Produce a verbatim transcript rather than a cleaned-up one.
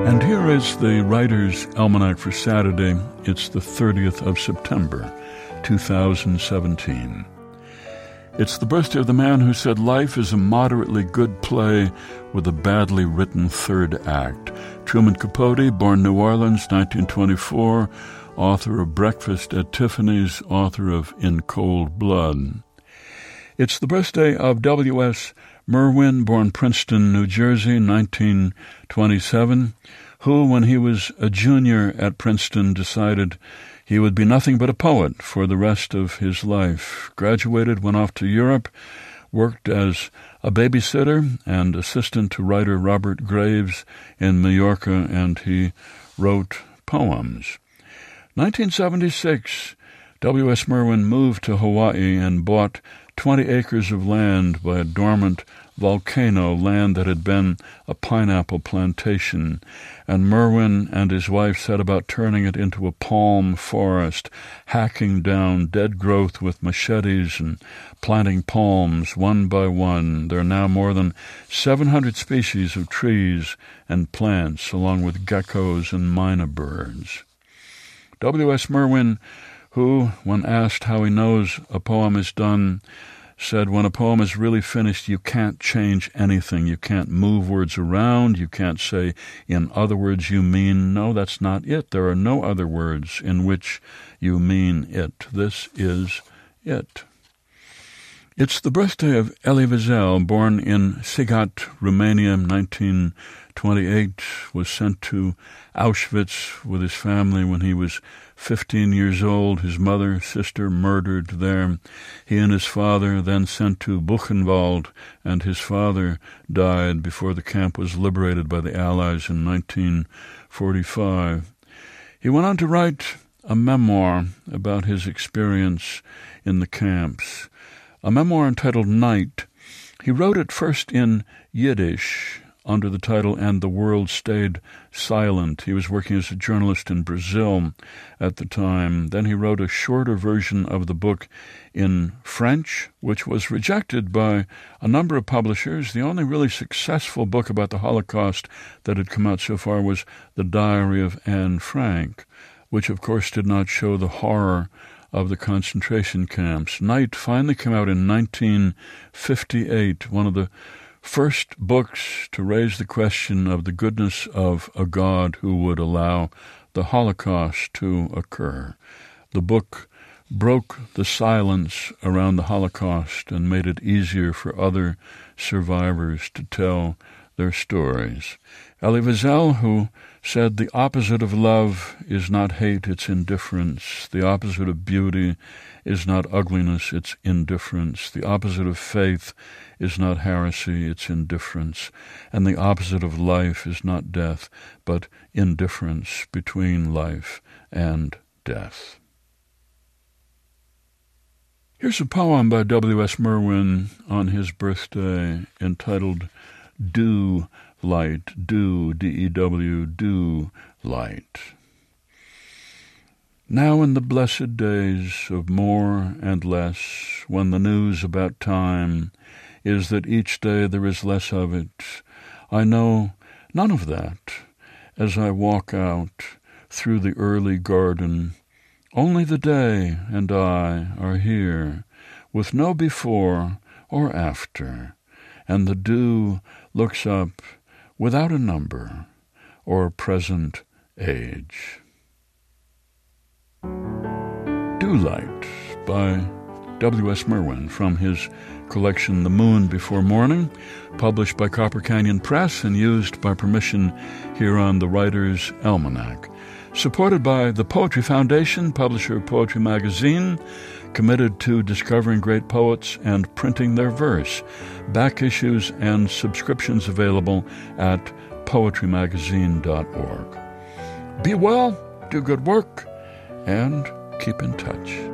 And here is the Writer's Almanac for Saturday. It's the thirtieth of September, two thousand seventeen. It's the birthday of the man who said life is a moderately good play with a badly written third act. Truman Capote, born New Orleans, nineteen twenty-four, author of Breakfast at Tiffany's, author of In Cold Blood. It's the birthday of W S Merwin, born Princeton, New Jersey, nineteen twenty-seven, who, when he was a junior at Princeton, decided he would be nothing but a poet for the rest of his life. Graduated, went off to Europe, worked as a babysitter and assistant to writer Robert Graves in Mallorca, and he wrote poems. nineteen seventy-six, W S Merwin moved to Hawaii and bought twenty acres of land by a dormant volcano, land that had been a pineapple plantation, and Merwin and his wife set about turning it into a palm forest, hacking down dead growth with machetes and planting palms one by one. There are now more than seven hundred species of trees and plants, along with geckos and mynah birds. W S Merwin, who, when asked how he knows a poem is done, said, when a poem is really finished, you can't change anything. You can't move words around. You can't say, in other words, you mean. No, that's not it. There are no other words in which you mean it. This is it. It's the birthday of Elie Wiesel, born in Sighet, Romania, nineteen twenty-eight, was sent to Auschwitz with his family when he was fifteen years old. His mother, sister murdered there. He and his father then sent to Buchenwald, and his father died before the camp was liberated by the Allies in nineteen forty-five. He went on to write a memoir about his experience in the camps, a memoir entitled Night. He wrote it first in Yiddish, under the title And the World Stayed Silent. He was working as a journalist in Brazil at the time. Then he wrote a shorter version of the book in French, which was rejected by a number of publishers. The only really successful book about the Holocaust that had come out so far was The Diary of Anne Frank, which of course did not show the horror of the concentration camps. Night finally came out in nineteen fifty-eight, one of the first books to raise the question of the goodness of a God who would allow the Holocaust to occur. The book broke the silence around the Holocaust and made it easier for other survivors to tell their stories. Elie Wiesel, who said the opposite of love is not hate, it's indifference. The opposite of beauty is not ugliness, it's indifference. The opposite of faith is not heresy, it's indifference. And the opposite of life is not death, but indifference between life and death. Here's a poem by W S Merwin on his birthday entitled Dew Light, Dew, D E W, Dew Light. Now in the blessed days of more and less, when the news about time is that each day there is less of it, I know none of that as I walk out through the early garden. Only the day and I are here, with no before or after, and the dew looks up without a number or present age. Dew Light by W S Merwin from his collection The Moon Before Morning, published by Copper Canyon Press and used by permission here on the Writer's Almanac. Supported by the Poetry Foundation, publisher of Poetry Magazine, committed to discovering great poets and printing their verse. Back issues and subscriptions available at poetry magazine dot org. Be well, do good work, and keep in touch.